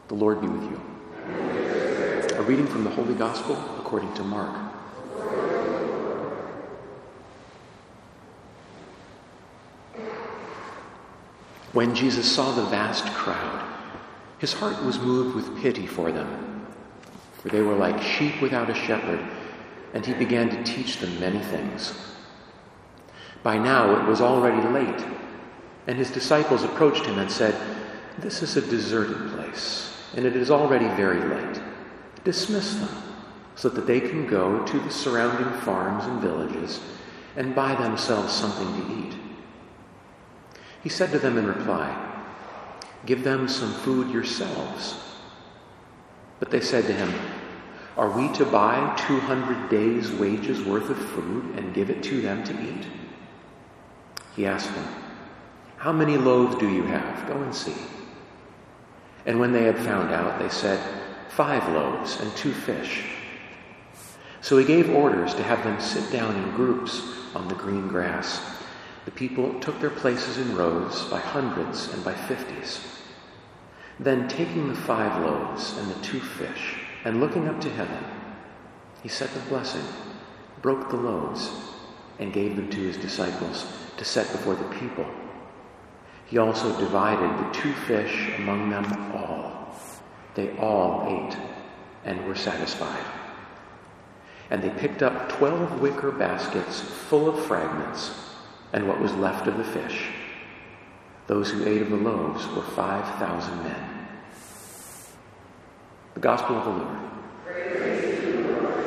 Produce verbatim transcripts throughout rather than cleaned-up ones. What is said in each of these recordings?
The Lord be with you. A reading from the Holy Gospel according to Mark. When Jesus saw the vast crowd, his heart was moved with pity for them, for they were like sheep without a shepherd, and he began to teach them many things. By now it was already late, and his disciples approached him and said, "This is a deserted place, and it is already very late. Dismiss them, so that they can go to the surrounding farms and villages and buy themselves something to eat." He said to them in reply, "Give them some food yourselves." But they said to him, "Are we to buy two hundred days' wages worth of food and give it to them to eat?" He asked them, "How many loaves do you have? Go and see." And when they had found out, they said, "Five loaves and two fish." So he gave orders to have them sit down in groups on the green grass. The people took their places in rows by hundreds and by fifties. Then, taking the five loaves and the two fish, and looking up to heaven, he said the blessing, broke the loaves, and gave them to his disciples to set before the people. He also divided the two fish among them all. They all ate and were satisfied. And they picked up twelve wicker baskets full of fragments and what was left of the fish. Those who ate of the loaves were five thousand men. The Gospel of the Lord. Praise to you, Lord.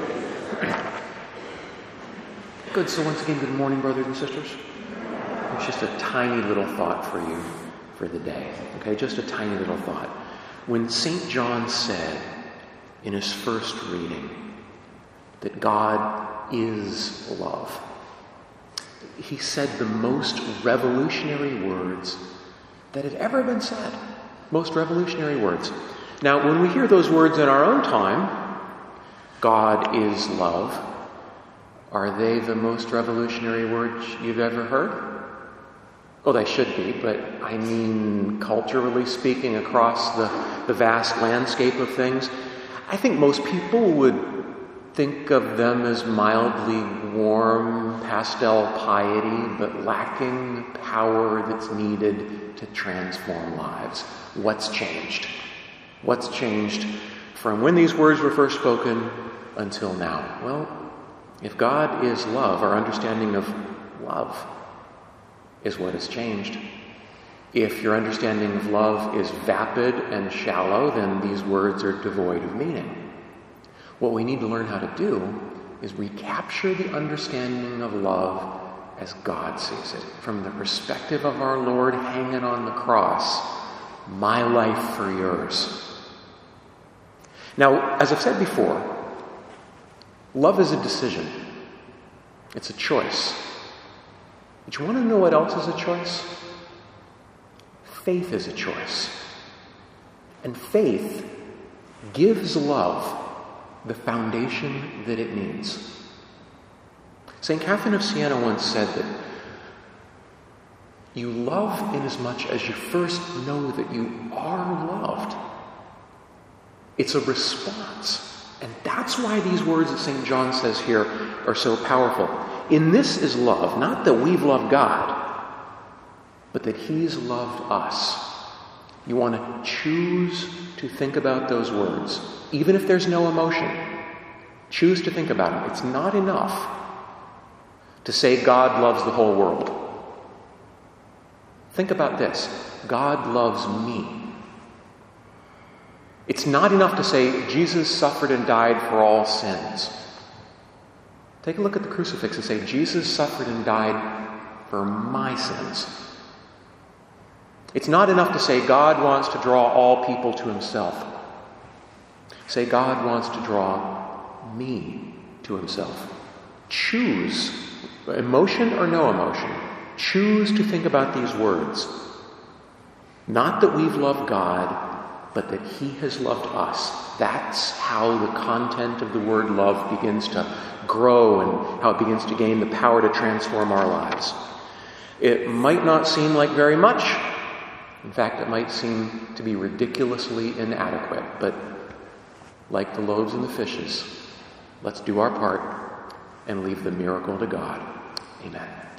Good. So once again, good morning, brothers and sisters. It's just a tiny little thought for you for the day. Okay, just a tiny little thought. When Saint John said in his first reading that God is love, he said the most revolutionary words that had ever been said. Most revolutionary words. Now, when we hear those words in our own time, God is love, are they the most revolutionary words you've ever heard? Well, they should be, but I mean, culturally speaking, across the, the vast landscape of things, I think most people would think of them as mildly warm, pastel piety, but lacking the power that's needed to transform lives. What's changed? What's changed from when these words were first spoken until now? Well, if God is love, our understanding of love is what has changed. If your understanding of love is vapid and shallow, then these words are devoid of meaning. What we need to learn how to do is recapture the understanding of love as God sees it, from the perspective of our Lord hanging on the cross, my life for yours. Now, as I've said before, love is a decision. It's a choice. But you want to know what else is a choice? Faith is a choice. And faith gives love the foundation that it needs. Saint Catherine of Siena once said that you love inasmuch as you first know that you are loved. It's a response. And that's why these words that Saint John says here are so powerful. In this is love, not that we've loved God, but that He's loved us. You want to choose to think about those words, even if there's no emotion. Choose to think about them. It's not enough to say God loves the whole world. Think about this. God loves me. It's not enough to say Jesus suffered and died for all sins. Take a look at the crucifix and say Jesus suffered and died for my sins. It's not enough to say God wants to draw all people to Himself. Say God wants to draw me to Himself. Choose, emotion or no emotion, choose to think about these words. Not that we've loved God, but that He has loved us. That's how the content of the word love begins to grow and how it begins to gain the power to transform our lives. It might not seem like very much, In fact, it might seem to be ridiculously inadequate, but like the loaves and the fishes, let's do our part and leave the miracle to God. Amen.